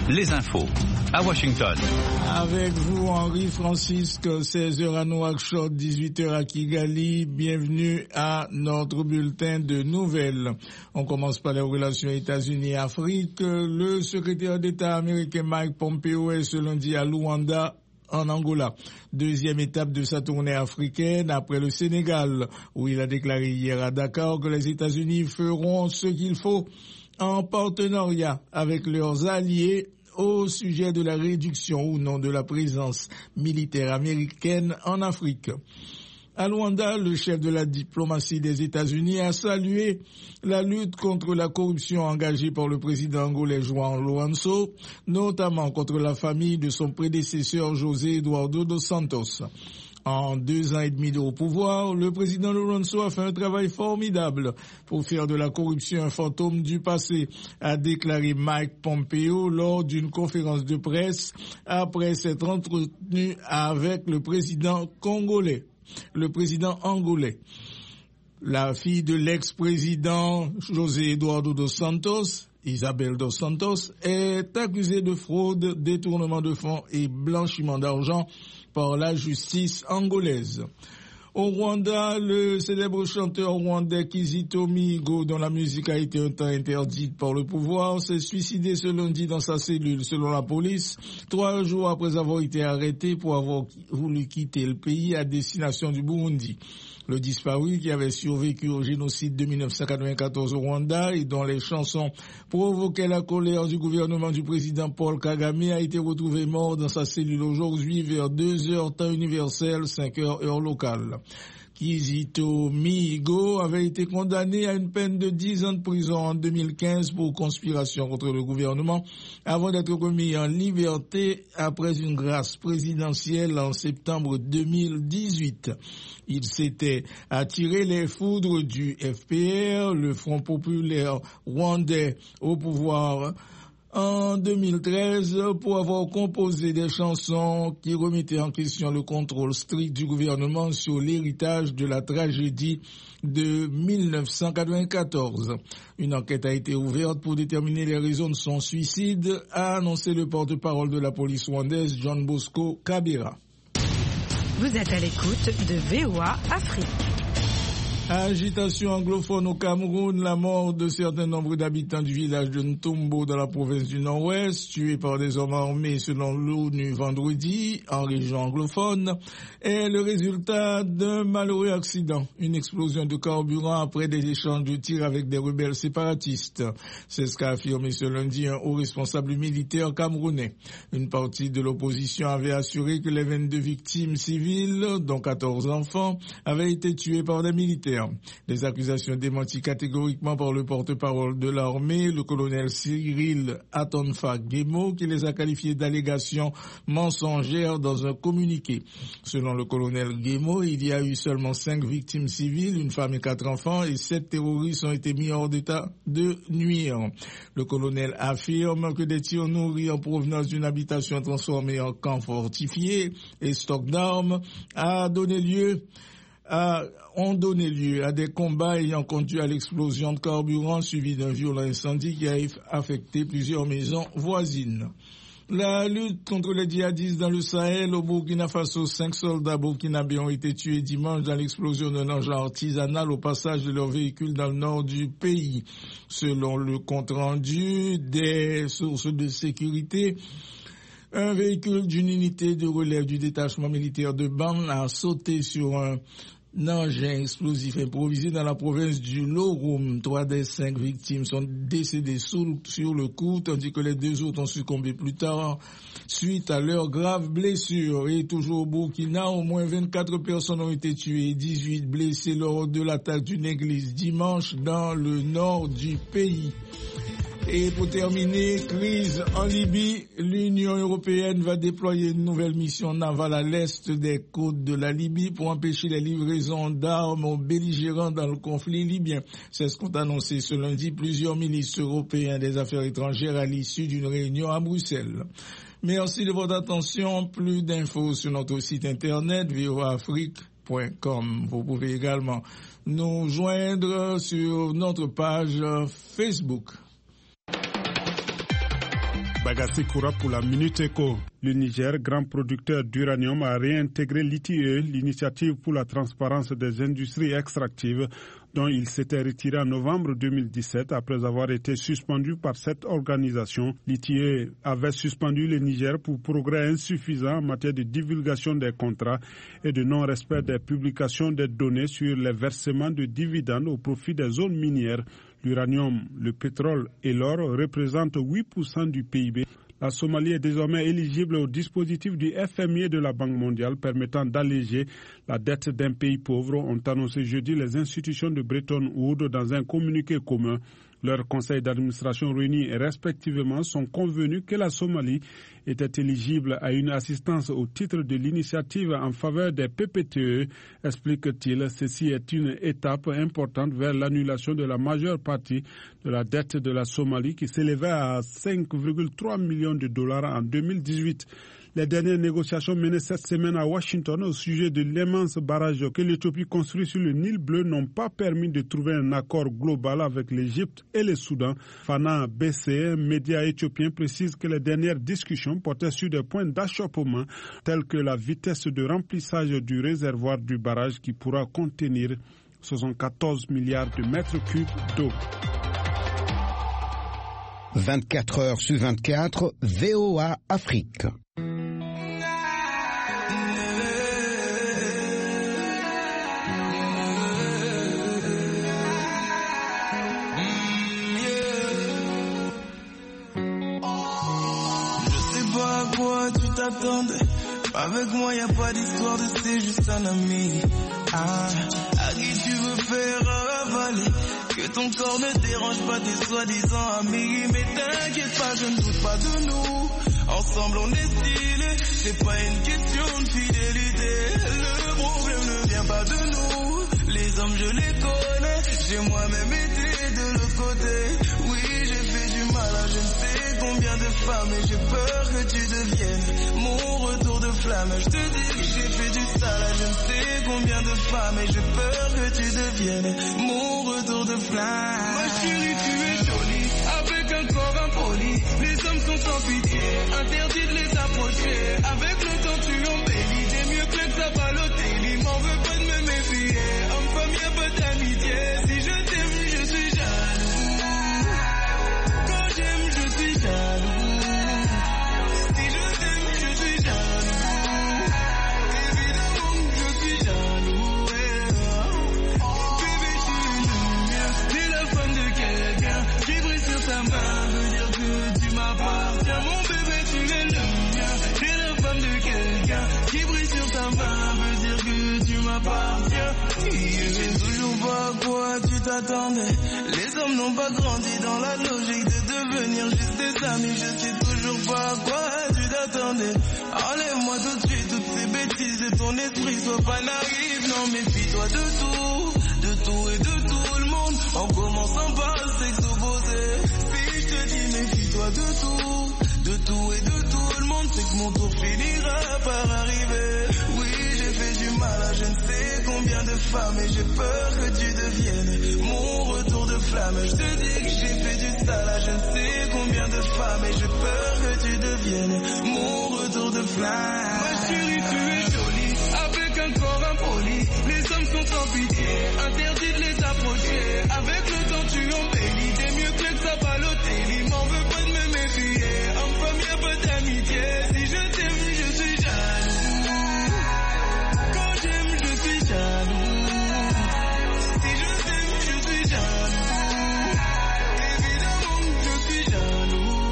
les infos à Washington. Avec vous, Henri Francisque, 16h à Nouakchott, 18h à Kigali. Bienvenue à notre bulletin de nouvelles. On commence par les relations États-Unis-Afrique. Le secrétaire d'État américain Mike Pompeo est ce lundi à Luanda, en Angola. Deuxième étape de sa tournée africaine après le Sénégal, où il a déclaré hier à Dakar que les États-Unis feront ce qu'il faut en partenariat avec leurs alliés au sujet de la réduction ou non de la présence militaire américaine en Afrique. À Luanda, le chef de la diplomatie des États-Unis a salué la lutte contre la corruption engagée par le président angolais João Lourenço, notamment contre la famille de son prédécesseur José Eduardo dos Santos. En 2 ans et demi au pouvoir, le président Lourenço a fait un travail formidable pour faire de la corruption un fantôme du passé, a déclaré Mike Pompeo lors d'une conférence de presse après s'être entretenu avec le président angolais. La fille de l'ex-président José Eduardo dos Santos, Isabel dos Santos, est accusée de fraude, détournement de fonds et blanchiment d'argent par la justice angolaise. Au Rwanda, le célèbre chanteur rwandais Kizito Mihigo, dont la musique a été un temps interdite par le pouvoir, s'est suicidé ce lundi dans sa cellule, selon la police, 3 jours après avoir été arrêté pour avoir voulu quitter le pays à destination du Burundi. Le disparu, qui avait survécu au génocide de 1994 au Rwanda et dont les chansons provoquaient la colère du gouvernement du président Paul Kagame, a été retrouvé mort dans sa cellule aujourd'hui vers 2h temps universel, 5h heure locale. Kizito Mihigo avait été condamné à une peine de 10 ans de prison en 2015 pour conspiration contre le gouvernement avant d'être remis en liberté après une grâce présidentielle en septembre 2018. Il s'était attiré les foudres du FPR, le Front populaire rwandais au pouvoir en 2013 pour avoir composé des chansons qui remettaient en question le contrôle strict du gouvernement sur l'héritage de la tragédie de 1994. Une enquête a été ouverte pour déterminer les raisons de son suicide, a annoncé le porte-parole de la police rwandaise John Bosco Kabila. Vous êtes à l'écoute de VOA Afrique. Agitation anglophone au Cameroun, la mort de certains nombres d'habitants du village de Ntombo dans la province du Nord-Ouest, tués par des hommes armés selon l'ONU vendredi en région anglophone, est le résultat d'un malheureux accident, une explosion de carburant après des échanges de tirs avec des rebelles séparatistes. C'est ce qu'a affirmé ce lundi un haut responsable militaire camerounais. Une partie de l'opposition avait assuré que les 22 victimes civiles, dont 14 enfants, avaient été tuées par des militaires. Des accusations démenties catégoriquement par le porte-parole de l'armée, le colonel Cyril Atonfa Gemo, qui les a qualifiées d'allégations mensongères dans un communiqué. Selon le colonel Gemo, il y a eu seulement 5 victimes civiles, une femme et 4 enfants, et 7 terroristes ont été mis hors d'état de nuire. Le colonel affirme que des tirs nourris en provenance d'une habitation transformée en camp fortifié et stock d'armes ont donné lieu à des combats ayant conduit à l'explosion de carburant suivi d'un violent incendie qui a affecté plusieurs maisons voisines. La lutte contre les djihadistes dans le Sahel, au Burkina Faso, 5 soldats burkinabés ont été tués dimanche dans l'explosion d'un engin artisanal au passage de leur véhicule dans le nord du pays. Selon le compte-rendu des sources de sécurité, un véhicule d'une unité de relève du détachement militaire de Ban a sauté sur un engin explosif improvisé dans la province du Loroum. 3 des 5 victimes sont décédées sur le coup, tandis que les 2 autres ont succombé plus tard suite à leurs graves blessures. Et toujours au Burkina, au moins 24 personnes ont été tuées et 18 blessées lors de l'attaque d'une église dimanche dans le nord du pays. Et pour terminer, crise en Libye, l'Union européenne va déployer une nouvelle mission navale à l'est des côtes de la Libye pour empêcher les livraisons d'armes aux belligérants dans le conflit libyen. C'est ce qu'ont annoncé ce lundi plusieurs ministres européens des Affaires étrangères à l'issue d'une réunion à Bruxelles. Merci de votre attention. Plus d'infos sur notre site internet voaafrique.com. Vous pouvez également nous joindre sur notre page Facebook. Bagassi Koura pour la Minute Éco. Le Niger, grand producteur d'uranium, a réintégré l'ITIE, l'initiative pour la transparence des industries extractives, dont il s'était retiré en novembre 2017 après avoir été suspendu par cette organisation. L'ITIE avait suspendu le Niger pour progrès insuffisants en matière de divulgation des contrats et de non-respect des publications des données sur les versements de dividendes au profit des zones minières. L'uranium, le pétrole et l'or représentent 8% du PIB. La Somalie est désormais éligible au dispositif du FMI et de la Banque mondiale permettant d'alléger la dette d'un pays pauvre, ont annoncé jeudi les institutions de Bretton Woods dans un communiqué commun. Leurs conseils d'administration réunis respectivement sont convenus que la Somalie était éligible à une assistance au titre de l'initiative en faveur des PPTE, explique-t-il. Ceci est une étape importante vers l'annulation de la majeure partie de la dette de la Somalie qui s'élevait à 5,3 millions de dollars en 2018. Les dernières négociations menées cette semaine à Washington au sujet de l'immense barrage que l'Éthiopie construit sur le Nil bleu n'ont pas permis de trouver un accord global avec l'Égypte et le Soudan. Fana BC, média éthiopien, précise que les dernières discussions portaient sur des points d'achoppement tels que la vitesse de remplissage du réservoir du barrage qui pourra contenir 74 milliards de mètres cubes d'eau. 24 heures sur 24, VOA Afrique. Avec moi y'a pas d'histoire de c'est juste un ami. À qui tu veux faire avaler? Que ton corps ne dérange pas tes soi-disant amis. Mais t'inquiète pas, je ne doute pas de nous. Ensemble on est stylé. C'est pas une question de fidélité. Le problème ne vient pas de nous. Les hommes je les connais. J'ai moi-même été de l'autre côté. Oui, j'ai fait du mal à je ne sais combien de femmes. Et j'ai peur que tu deviennes mon retour de flamme. Je te dis que j'ai fait du sale à je ne sais combien de femmes. Et j'ai peur que tu deviennes mon retour de flamme. Ma chérie, tu es jolie, avec un corps impoli. Les hommes sont sans pitié, interdit de les approcher. Avec le temps tu embellis, t'es mieux que ça Balotelli. M'en veux pas de me méfier, homme-femme y'a pas d'amitié. Si je t'aime, je suis jaloux. Quand j'aime, je suis jaloux. Si je t'aime, je suis jaloux. Évidemment que je suis jaloux. Bébé, tu es le mien. T'es la femme de quelqu'un qui brille sur sa main. Veut dire que tu m'appartiens. Mon bébé, tu es le mien. T'es la femme de quelqu'un qui brille sur sa main. Veut dire que tu m'appartiens. J'ai toujours pas à quoi tu t'attendais. Les hommes n'ont pas grandi dans la logique de devenir juste des amis. Je sais toujours pas à quoi tu t'attendais. Enlève-moi tout de suite toutes ces bêtises de ton esprit. Sois pas naïf, non méfie-toi de tout et de tout le monde. En commençant par le sexe opposé. Si je te dis méfie-toi de tout et de tout le monde. C'est que mon tour finira par arriver. Oui, j'ai fait du mal à je ne sais combien de femmes. Et j'ai peur que tu deviennes mon retour de flamme. Je te dis que j'ai fait du sale à je ne sais combien de femmes. Et j'ai peur que tu deviennes mon retour de flamme. Ma chérie, tu es jolie, avec un corps impoli. Les hommes sont sans pitié, interdit de les approcher. Avec le temps tu embellis, t'es mieux que ça Balotelli. M'en veux pas de me méfier, homme-femme y'a pas d'amitié. Si je t'aime, je suis jaloux. Quand j'aime, je suis jaloux. Si je t'aime, je suis jaloux. Évidemment que je suis jaloux.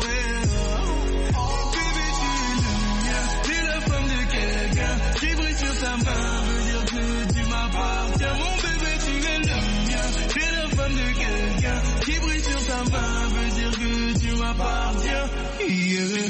Bébé, tu es le mien. T'es la femme de quelqu'un qui brille sur sa main. Veut dire que tu m'appartiens. Mon bébé, tu es le mien. T'es la femme de quelqu'un qui brille sur sa main. Veut dire que tu m'appartiens.